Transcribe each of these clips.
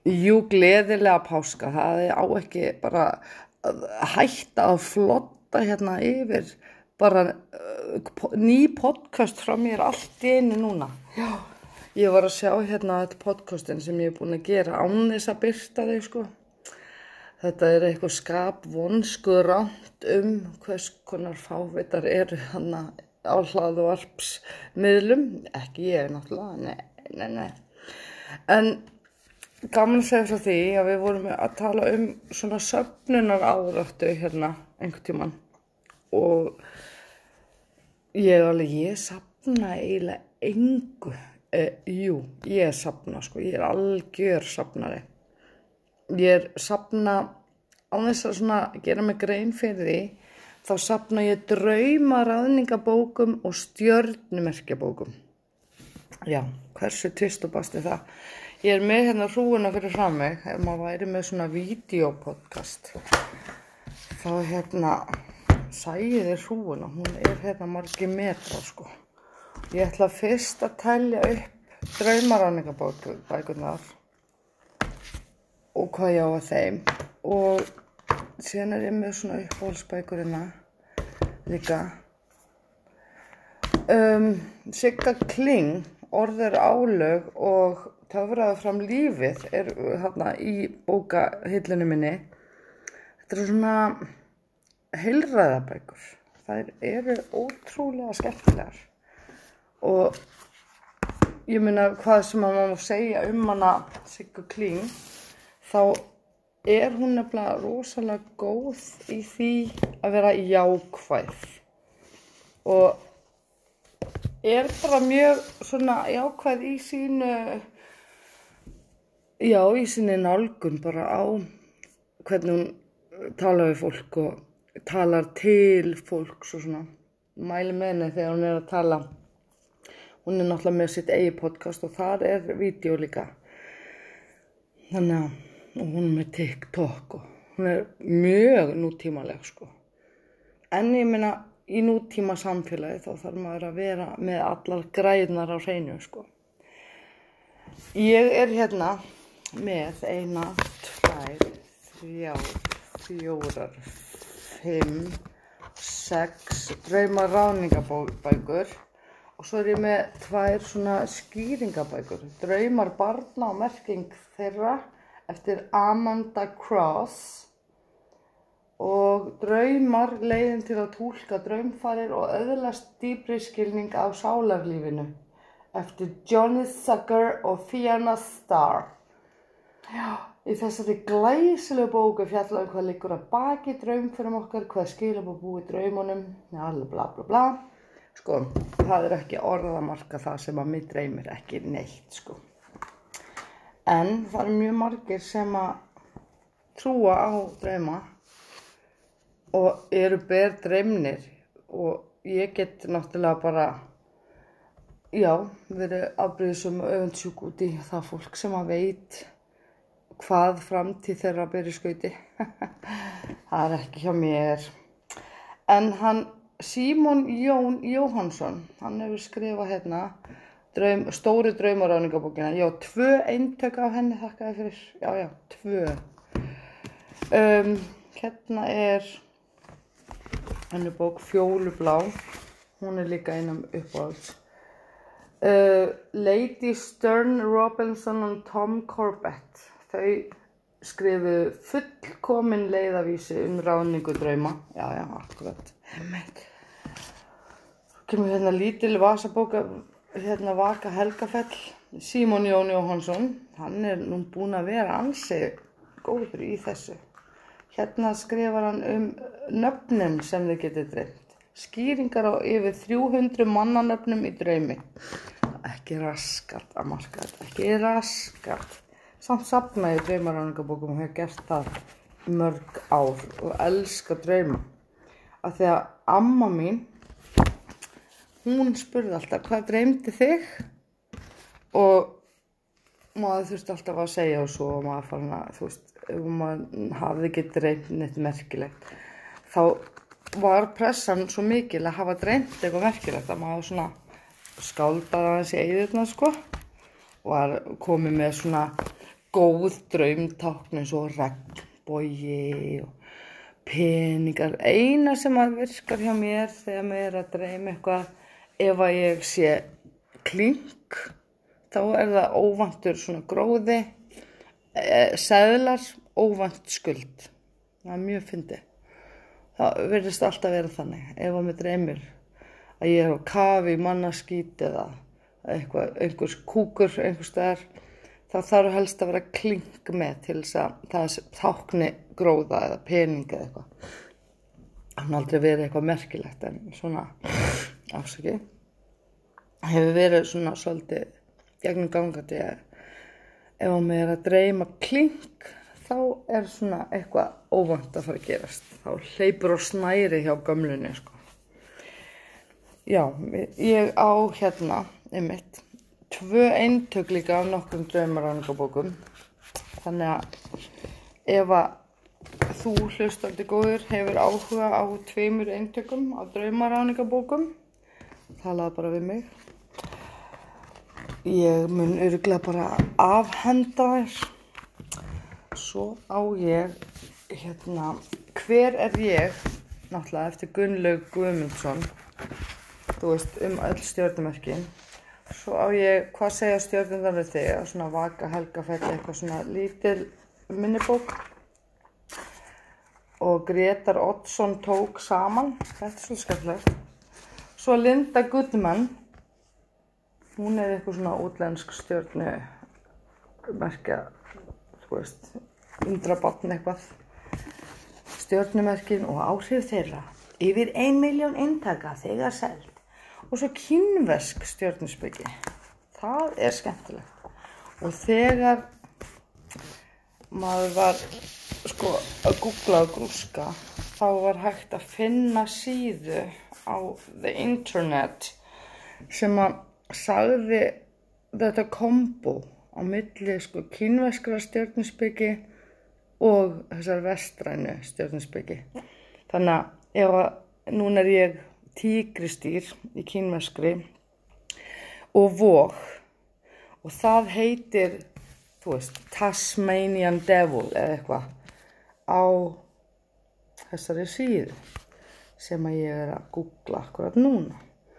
Jú, gleðilega páska, það á ekki bara að hætta að flotta hérna yfir bara ný podcast frá mér allt í einu núna. Já, ég var að sjá hérna þetta podcastin sem ég búin að gera án þess að birta þau sko. Þetta eitthvað skapvonsku ránt hvers konar fávitar eru hana á hlaðvarpsmiðlum, ekki ég náttúrulega, nei. En gaman að segja frá því að við vorum að tala svona söfnunar áráttu hérna einhvern tímann og ég safna eiginlega engu. Jú, ég safna sko, ég algjör safnari. Ég safna án þess að svona gera mig grein fyrir því, þá safna ég draumaráðningabókum og stjörnumerkjabókum. Já, hversu tvist og bast það? Ég með hérna hrúguna fyrir fram mig, ef maður væri með svona vídeopodcast. Þá sæið þið hrúguna, hún hérna margir metrar sko. Ég ætla fyrst að telja upp draumaráðningabækurnar og hvað ég á að þeim. Og síðan ég með svona uppáhaldsbækurina líka. Sigga Kling, Orður álög og Töfraðu fram lífið þarna í bókahillunni minni. Þetta svona heilræðabækur. Þær eru ótrúlega skemmtilegar. Og ég meina hvað sem maður má segja hana Siggu Kling, þá hún nefnilega rosalega góð í því að vera jákvæð. Og bara mjög svona jákvæð í sinni nálgun bara á hvernig hún talar við fólk og talar til fólks og svona. Mæli með henni þegar hún að tala. Hún náttúrulega með sitt eigið podcast og þar vídeó líka. Þannig að hún með TikTok og hún mjög nútímaleg sko. En ég meina í nútíma samfélagi þá þarf maður að vera með allar græðnar á hreinu sko. Ég hérna með 1, 2, 3, 4, 5, 6 draumaráðningabækur og svo ég með 2 svona skýringabækur. Draumar barna og merking þeirra eftir Amanda Cross og draumar leiðin til að túlka draumfarir og öðlast dýpri skilning á sálarlífinu eftir Johnny Zucker og Fiona Starr. Já, í þessari glæsilegu bóku fjalla hvað liggur að baki draumförum okkar, hvað skilaboð búi draumunum, alveg bla bla bla. Sko, það ekki orð að marka það sem að mig dreymir ekki neitt sko. En það mjög margir sem að trúa á drauma og eru berdreymnir og ég get náttúrulega bara verið afbrýðisöm og öfundsjúk út í það fólk sem að veit hvað framtíð þeirra ber í skauti. Það ekki hjá mér. En Símon Jón Jóhannsson, hann hefur skrifað hérna stóru draumaráðningabókina. Já, 2 eintök af henni, þakka þér fyrir. Já, 2. Hérna henni bók Fjólublá. Hún líka einum uppáhalds. Lady Stern Robinson og Tom Corbett. Þau skrifuðu fullkomin leiðavísi ráðningu drauma. Já, akkurat. Kemur hérna lítil vasabók Vaka Helgafell. Símon Jón Jóhannsson, hann nú búinn að vera ansi góður í þessu. Hérna skrifar hann nöfnin sem þið getið dreymt. Skýringar á yfir 300 mannanöfnum í draumi. Ekki raskat að marka þetta, ekki raskat. Samt safna ég draumaráðningabókum og hef gert það mörg ár og elska drauma. Af því að amma mín, hún spurði alltaf hvað dreymdi þig? Og maður þurfti alltaf að segja og svo og maður fann að, ef maður hafði ekki dreymt neitt merkilegt, þá var pressan svo mikil að hafa dreymt eitthvað merkilegt að maður svona skáldaði aðeins í eyðurnar sko. Var komið með svona góð draumtákn eins og regnbogi og peningar. Eina sem að virkar hjá mér þegar mér að dreyma eitthvað, ef að ég sé klink, þá það óvæntur svona gróði, seðlar, óvænt skuld. Það mjög fyndið. Það virðist alltaf vera þannig. Ef að mér dreymir að ég á kafi í mannaskít eða einhvers kúkur einhvers staðar, þá þarf helst að vera klink með til þess að það tákni gróða eða peninga eða eitthvað. Það har aldrei verið eitthvað merkilegt en svona afsaki. Hefur verið svona svolítið gegnum gangandi að ef mér að dreyma klink, þá svona eitthvað óvænt að fara að gerast. Þá hleypur á snæri hjá gömlunni, sko. Já, ég á einmitt 2 eintök líka af nokkrum draumaráningabókum. Þannig að ef að þú hlustandi góður hefur áhuga á 2 eintökum af draumaráningabókum, talaðu bara við mig. Ég mun örugglega bara afhenda þér. Svo á ég Hver er ég? Náttúrulega eftir Gunnlaug Guðmundsson. Þú veist, öll stjörnumerkin. Svo á ég Hvað segja stjörnurnar við þig? Svona Vaka Helgafell, eitthvað svona lítil minnibók. Og Grétar Oddsson tók saman. Þetta svo skemmtilegt. Svo Linda Goodman. Hún eitthvað svona útlensk stjörnumerkja, þú veist, undrabarn eitthvað. Stjörnumerkin og áhrif þeirra. Yfir 1 milljón eintaka þegar selt. Og svo kínversk stjörnuspeki. Það skemmtilegt. Og þegar maður var að googla og grúska, þá var hægt að finna síðu á the internet sem að sagði þetta kombo á milli kínverskra stjörnuspeki og þessar vestrænu stjörnuspeki. Þannig að ef að núna ég tígristýr í kínverskri og vog og það heitir, þú veist, Tasmanian Devil eða eitthvað á þessari síðu sem að ég að googla akkurat núna.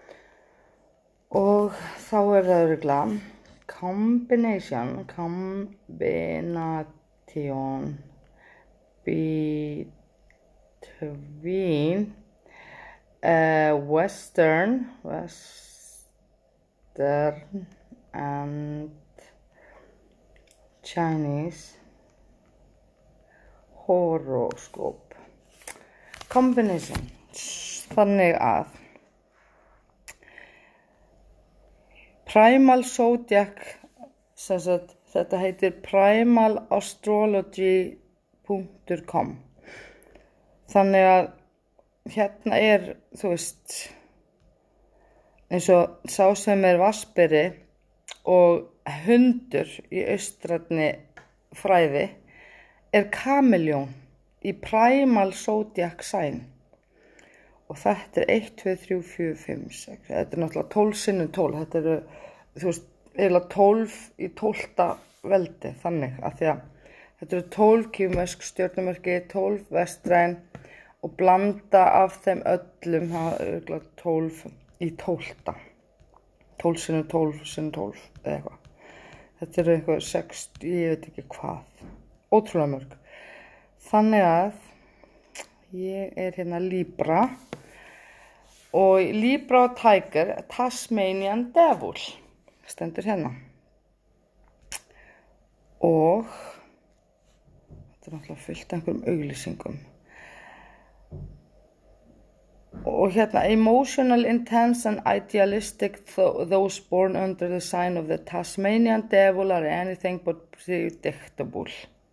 Og þá það örugglega combination between Western and Chinese horoscope. Combination. Þannig að Primal Zodiac, þetta heitir primalastrology.com. Þannig að þú veist, eins og sá sem vatnsberi og hundur í austrænni fræði kameljón í Primal Zodiac sign. Og þetta 1, 2, 3, 4, 5, 6. Þetta náttúrulega 12 sinnum 12. Þetta þú veist, eiginlega 12 í 12. veldi, þannig að því að þetta 12 kínversk stjörnumerki, 12 vestræn og blanda af þeim öllum, það eiginlega 12 í 12. 12 sinnum 12 sinnum 12 eða eitthvað. Þetta eitthvað 6, ég veit ekki hvað. Ótrúlega mörg. Þannig að ég Libra og Libra og Tiger, Tasmanian Devil stendur og þetta náttúrulega fullt einhverjum auglýsingum og emotional, intense and idealistic, those born under the sign of the Tasmanian Devil are anything but predictable.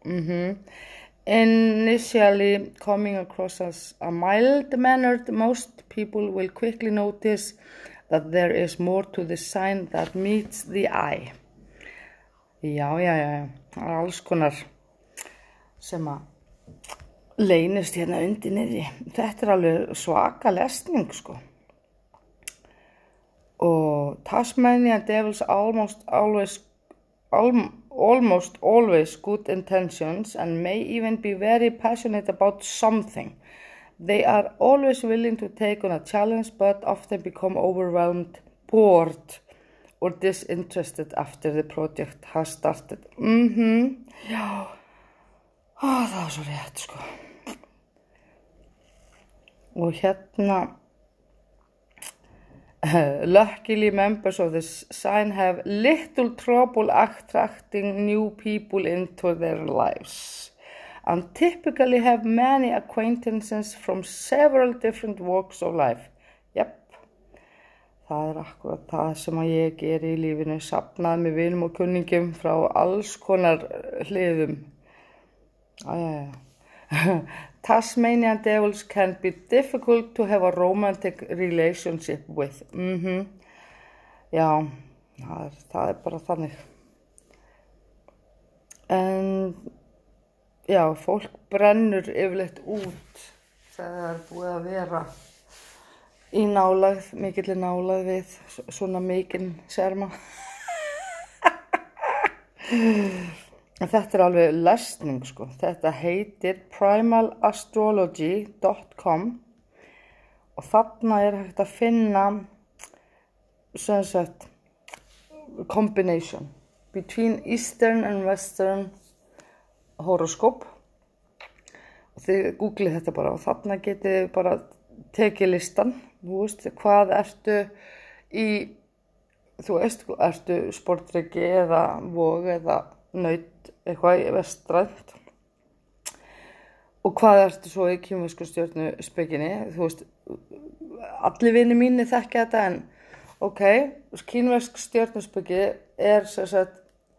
Initially coming across as a mild-mannered, most people will quickly notice that there is more to the sign that meets the eye. Já, það alls konar sem að leynist undir niðri. Þetta alveg svaka lesning, sko. Og Tasmanian Devils almost almost always good intentions and may even be very passionate about something. They are always willing to take on a challenge but often become overwhelmed, bored or disinterested after the project has started. Já, það var svo rétt sko. Og hérna, luckily members of this sign have little trouble attracting new people into their lives and typically have many acquaintances from several different walks of life. Yep. Það akkurat það sem að ég geri í lífinu, safnað með vinum og kunningjum frá alls konar hliðum. Tasmanian devils can be difficult to have a romantic relationship with. Já, það bara þannig. En já, fólk brennur yfirleitt út þegar það búið að vera í nálægð, mikilli nálægð við svona mikinn serma. Þetta alveg lesning sko. Þetta heitir primalastrology.com og þarna hægt að finna sem sagt combination between Eastern and Western horoscope. Og þið googlið þetta bara og þarna getið þið bara tekið listan. Þú veist, hvað ertu í, þú veist, ertu sportryggi eða vog eða naut, eitthvað í vestrænt. Og hvað ertu svo í kínversku stjörnuspekinni, þú veist, allir vinir mínir þekkja þetta en, ok, kínversk stjörnuspeki sem sagt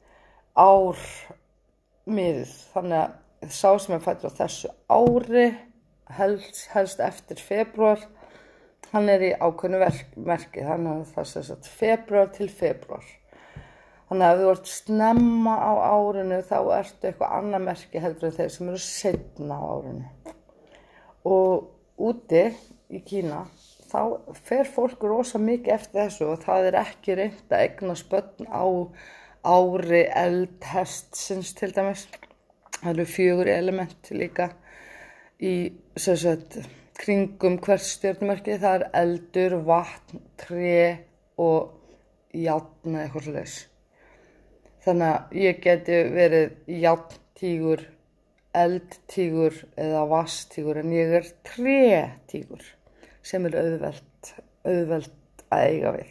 ármiðuð, þannig að sá sem fæddur á þessu ári, helst eftir febrúar, hann í ákveðnu merki, þannig að það sem sagt febrúar til febrúar. Þannig að ef þú ert snemma á árinu þá ertu eitthvað annað merki heldur en þeir sem eru seinna á árinu. Og úti í Kína þá fer fólk rosa mikið eftir þessu og það ekki reynt að eignast börn á ári eldhestsins til dæmis. Það eru 4 element líka í sem sagt kringum hvert stjörnumerki. Það eldur, vatn, tré og járn eða eitthvað svoleiðis. Þannig að ég geti verið járntígur, eldtígur eða vatnstígur en ég trétígur sem auðvelt að eiga við.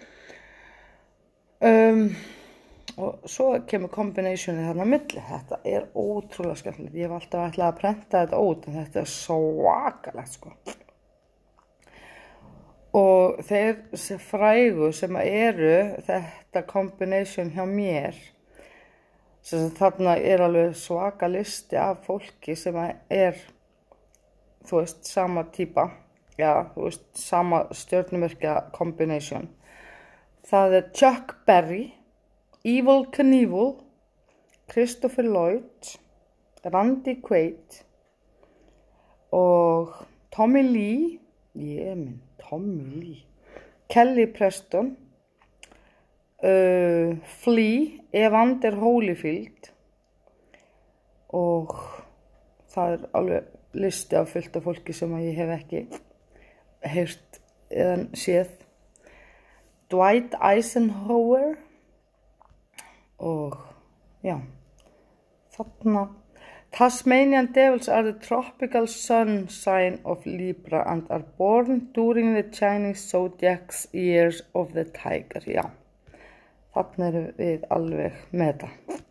Og svo kemur combinationið þarna á milli. Þetta ótrúlega skemmtilegt. Ég hef alltaf ætlað að prenta þetta út en þetta svakalegt sko. Og þeir frægu sem eru þetta combination hjá mér, sem þarna alveg svaka listi af fólki sem þú veist, sama típa, já, þú veist, sama stjörnumerkja combination. Það Chuck Berry, Evel Knievel, Christopher Lloyd, Randy Quaid og Tommy Lee, Tommy Lee, Kelly Preston, Flea, Evander Holyfield og það alveg listi af fullt af fólki sem ég hef ekki heyrt eða séð. Dwight Eisenhower og já, þarna Tasmanian devils are the tropical sun sign of Libra and are born during the Chinese zodiac years of the tiger. Já, þarna erum við alveg með þetta.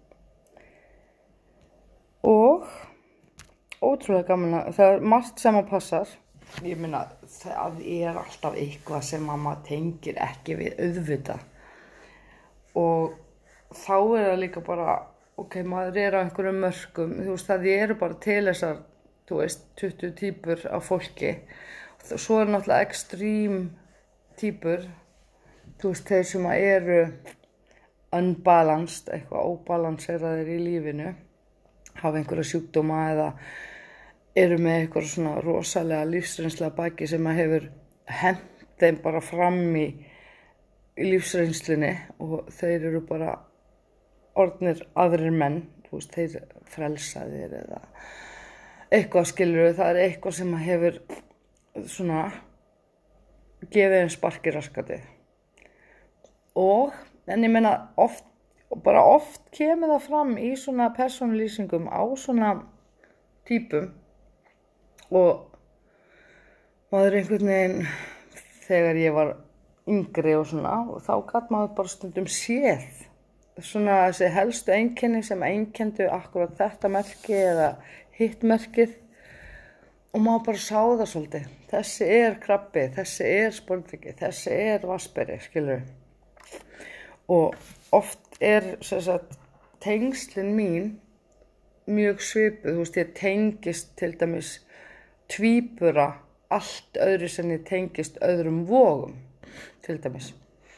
Og ótrúlega gaman að það margt sem að passar. Ég meina, það alltaf eitthvað sem maður tengir ekki við auðvitað. Og þá það líka bara, ok, maður á einhverjum mörkum, þú veist, það eru bara til þessar, þú veist, 20 týpur af fólki. Svo náttúrulega extreme týpur, þú veist, þeir sem eru unbalanced, eitthvað óbalanseraðir í lífinu, hafa einhverja sjúkdóma eða eru með eitthvað svona rosalega lífsreynsla baki sem hefur hent þeim bara fram í lífsreynslunni og þeir eru bara orðnir aðrir menn, þú veist, þeir frelsaðir eða eitthvað skilur við, það er eitthvað sem hefur svona gefið þeim spark í raskatið. En ég meina oft kemur það fram í svona persónulýsingum á svona típum og maður einhvern veginn þegar ég var yngri og svona og þá gat maður bara stundum séð svona þessi helstu einkenni sem einkenndu akkurat þetta merki eða hitt merkið og maður bara sá það svolítið. Þessi er krabbi, þessi er sporðviki, þessi er vassberi, skilur við. Og oft er tengslin mín mjög svipuð, þú veist, ég tengist til dæmis tvíbura allt öðru sem ég tengist öðrum vogum, til dæmis.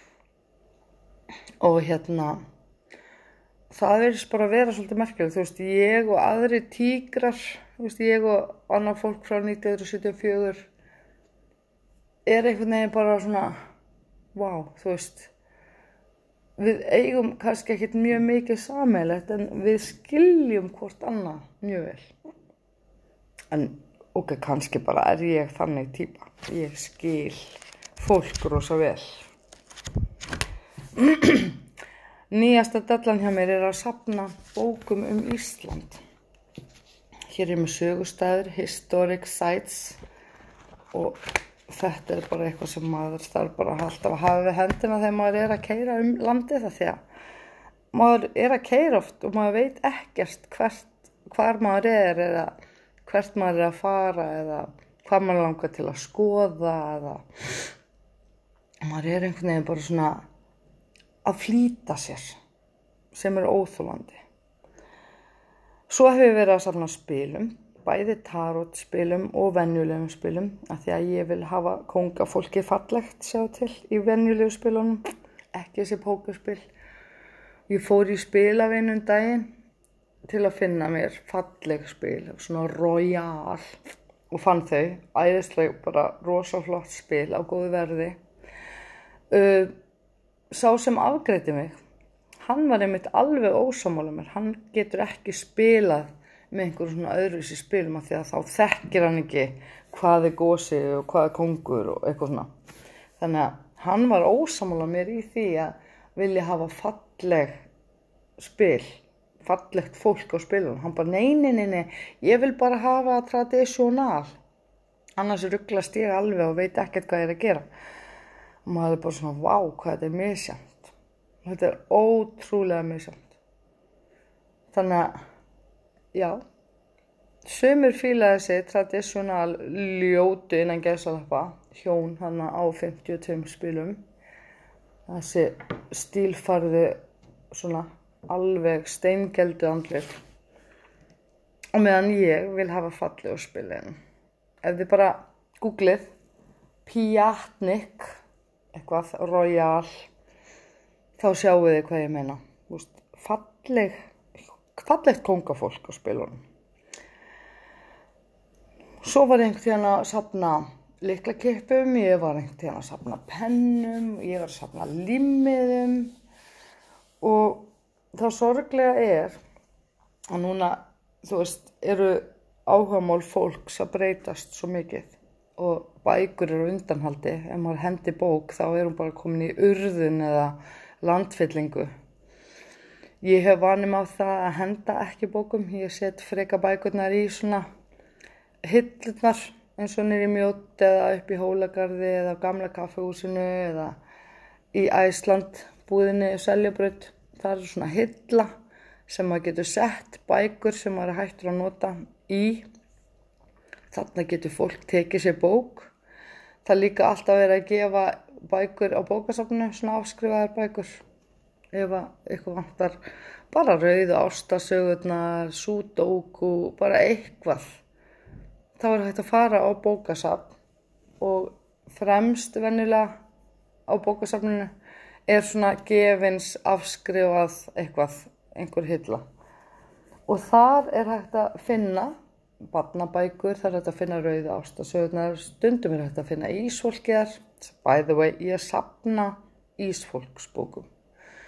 Og það virðist bara vera svolítið merkilegt, þú veist, ég og aðri tígrar, þú veist, ég og annað fólk frá 1974 er einhvern veginn bara svona, vá, þú veist, við eigum kannski ekkert mjög mikið sameiginlegt en við skiljum hvort annað mjög vel. En kannski bara er ég þannig típa. Ég skil fólk rosa vel. Nýjasta dellan hjá mér er að safna bókum Ísland. Hér er með sögustæður, historic sites og þetta er bara eitthvað sem maður þarf bara alltaf að hafa við hendina þegar maður er að keyra landið það því að maður er að keyra oft og maður veit ekkert hvar maður er eða hvert maður er að fara eða hvað maður langar til að skoða eða maður er einhvern veginn bara svona að flýta sér sem er óþolandi. Svo hef ég verið að safna spilum, bæði tarotspilum og venjulegum spilum af því að ég vil hafa kóngafólkið fallegt sjá til í venjulegu spilunum, ekki þessi pókerspil. Ég fór í spilavinnu daginn til að finna mér falleg spil, svona royal og fann þau, æðislega bara rosa flott spil á góðu verði. Sá sem afgreiddi mig, hann var einmitt alveg ósammála mér, hann getur ekki spilað með einhverjum svona öðruvísi spilum af því að þá þekkir hann ekki hvað er gosi og hvað er kóngur og eitthvað svona. Þannig að hann var ósammála mér í því að vilja hafa falleg spil, fallegt fólk á spilunum. Hann bara nei, ég vil bara hafa tradisjonal, annars ruglast ég alveg og veit ekkert hvað ég er að gera. Og maður er bara svona, vá, hvað þetta er misjafnt. Þetta er ótrúlega misjafnt. Þannig að já, sumir fíla þessi tradisjonal ljótu innan gæsalappa, hjón hana á 52 spilum. Þessi stílfarðu svona alveg steingeldu andlit. Og meðan ég vil hafa fallegu spilin. Ef þið bara googlið Pjatnik, eitthvað royal, þá sjáu þið hvað ég meina. Fallegt kóngafólk á spilunum. Svo var ég einhvern tíðan að safna lyklakippum, ég var einhvern tíðan að safna pennum, ég var að safna límmiðum og það sorglega er að núna, þú veist, eru áhugamál fólks að breytast svo mikið og bækur eru undanhaldi. Ef maður hendi bók þá er hún bara komin í urðun eða landfyllingu. Ég hef vanum á það að henda ekki bókum. Ég set freka bækurnar í svona hillurnar eins og niður í Mjódd eða upp í Hólagarði eða gamla kaffihúsinu eða í Æsland búðinni Seljabraut. Það er svona hilla sem maður getur sett bækur sem maður er hættur að nota í. Þarna getur fólk tekið sér bók. Það er líka alltaf verið að gefa bækur á bókasafninu, svona afskrifaðar bækur. Ef eitthvað vantar bara rauðu ástasögurnar, súdóku, bara eitthvað. Þá er hægt að fara á bókasafn og fremst venjulega á bókasafninu er svona gefins afskrifað eitthvað, einhver hilla. Og þar er hægt að finna barnabækur, þar er hægt að finna rauðu ástasögurnar, stundum er hægt að finna ísfólkiðar. By the way, ég safna ísfólksbókum.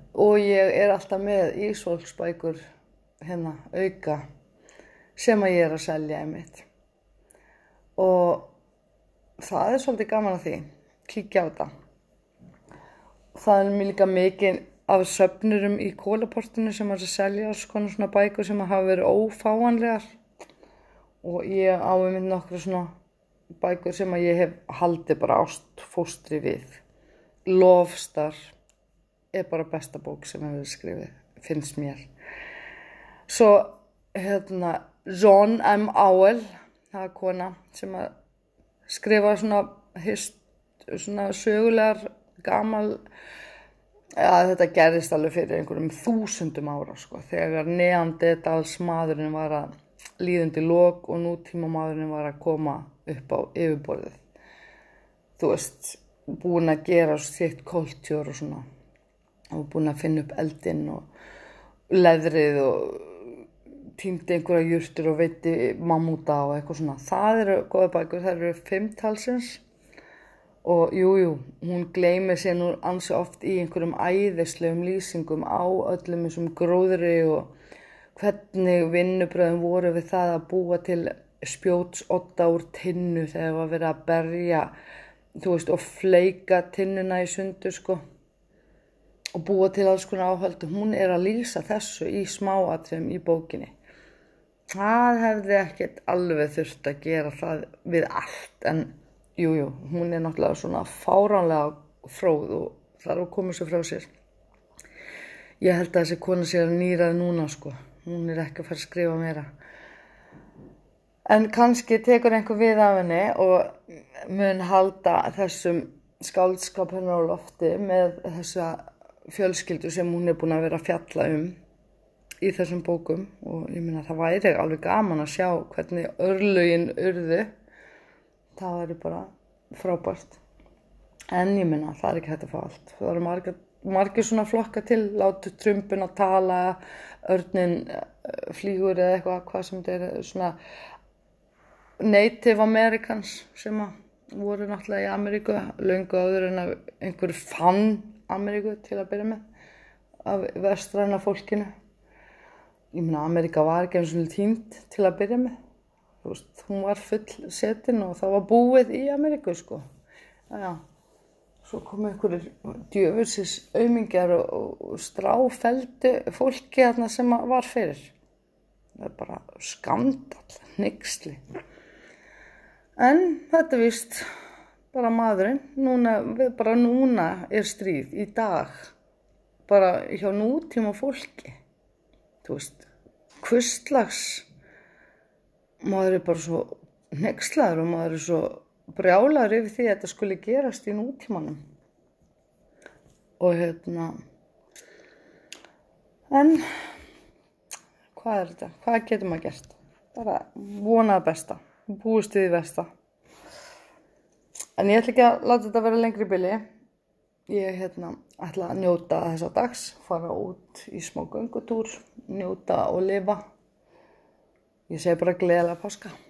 og ég alltaf með Ísvolksbækur hérna auka sem að ég að selja einmitt. Og það svolítið gaman að því, kíkja á þetta. Það mér líka mikið af söfnurum í Kólaportinu sem að selja svona bækur sem að hafa verið ófáanlegar. Og ég á einmitt nokkra svona bækur sem að ég hef haldið bara ástfóstri við. Lofstar bara besta bók sem hefur verið skrifið, finnst mér. Svo John M. Auel, það kona sem að skrifa svona sögulegar gamal, þetta gerðist alveg fyrir einhverjum 1000 ára, sko, þegar Neanderdals maðurinn var að líðandi lok og nútíma maðurinn var að koma upp á yfirborðið. Þú veist, búin að gera sitt kultúr og svona, og búin að finna upp eldinn og leðrið og týndi einhverja jurtir og veiddi mammúta og eitthvað svona. Það eru góða bækur, það eru 5 talsins og hún gleymir sér nú ansi oft í einhverjum æðislegum lýsingum á öllum þessum gróðri og hvernig vinnubröðin voru við það að búa til spjótsotta úr tinnu þegar var verið að berja, þú veist, og fleika tinnuna í sundur, sko, og búa til alls konar áhöld. Hún að lýsa þessu í smáatriðum í bókinni. Það hefði ekkert alveg þurft að gera það við allt, en hún náttúrulega svona fáránlega fróð og þarf að koma sér frá sér. Ég held að þessi kona sé að nýrað núna, sko. Hún ekki að fara að skrifa meira. En kannski tekur einhver við af henni og mun halda þessum skáldskap hennar á lofti með þessa fjölskyldu sem hún búin að vera að fjalla í þessum bókum. Og ég meina það væri alveg gaman að sjá hvernig örlögin urðu. Það væri bara frábært. En ég meina það ekki hægt að fá allt. Það eru margir svona flokka til, látu trumbun að tala, örnin flýgur eða eitthvað, hvað sem þetta svona Native Americans sem að voru náttúrulega í Ameríku löngu áður en að einhver fann Ameríku til að byrja með af vestræna fólkinu. Ég meina Ameríka var ekki eins og týnd til að byrja með. Þú veist, hún var full setin og það var búið í Ameríku, sko. Já. Svo komu einhverjir djöfulsins aumingjar og stráfelldu fólki þarna sem var fyrir. Það bara skandall, hneyksli. En þetta víst bara maðurinn. Núna stríð í dag. Bara hjá nútíma fólki. Þú veist, hvurslags maður bara svo hneykslaður og maður svo brjálaður yfir því að þetta skulle gerast í nútímanum. Og en hvað þetta? Hvað getur maður gert? Bara vonað besta, búist við besta. En ég ætla ekki að láta þetta vera lengri í bili. Ég ætla að njóta þessa dags, fara út í smá göngutúr, njóta og lifa. Ég segi bara gleðilega páska.